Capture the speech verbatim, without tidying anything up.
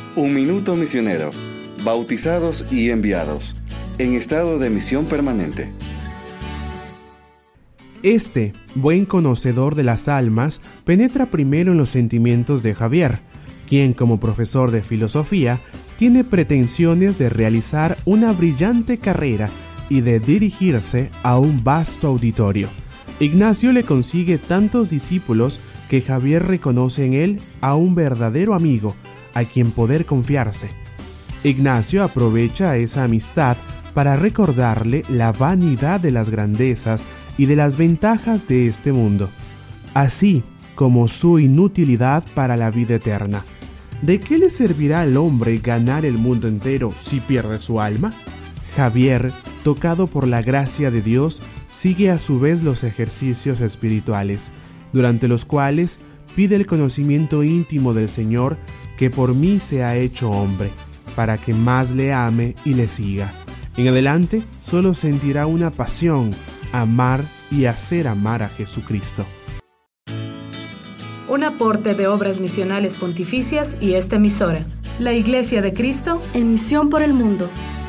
Un minuto misionero. Bautizados y enviados. En estado de misión permanente. Este, buen conocedor de las almas, penetra primero en los sentimientos de Javier, quien como profesor de filosofía tiene pretensiones de realizar una brillante carrera y de dirigirse a un vasto auditorio. Ignacio le consigue tantos discípulos que Javier reconoce en él a un verdadero amigo, a quien poder confiarse. Ignacio aprovecha esa amistad para recordarle la vanidad de las grandezas y de las ventajas de este mundo, así como su inutilidad para la vida eterna. ¿De qué le servirá al hombre ganar el mundo entero si pierde su alma? Javier, tocado por la gracia de Dios, sigue a su vez los ejercicios espirituales, durante los cuales pide el conocimiento íntimo del Señor, que por mí se ha hecho hombre, para que más le ame y le siga. En adelante, solo sentirá una pasión, amar y hacer amar a Jesucristo. Un aporte de Obras Misionales Pontificias y esta emisora, la Iglesia de Cristo, en misión por el mundo.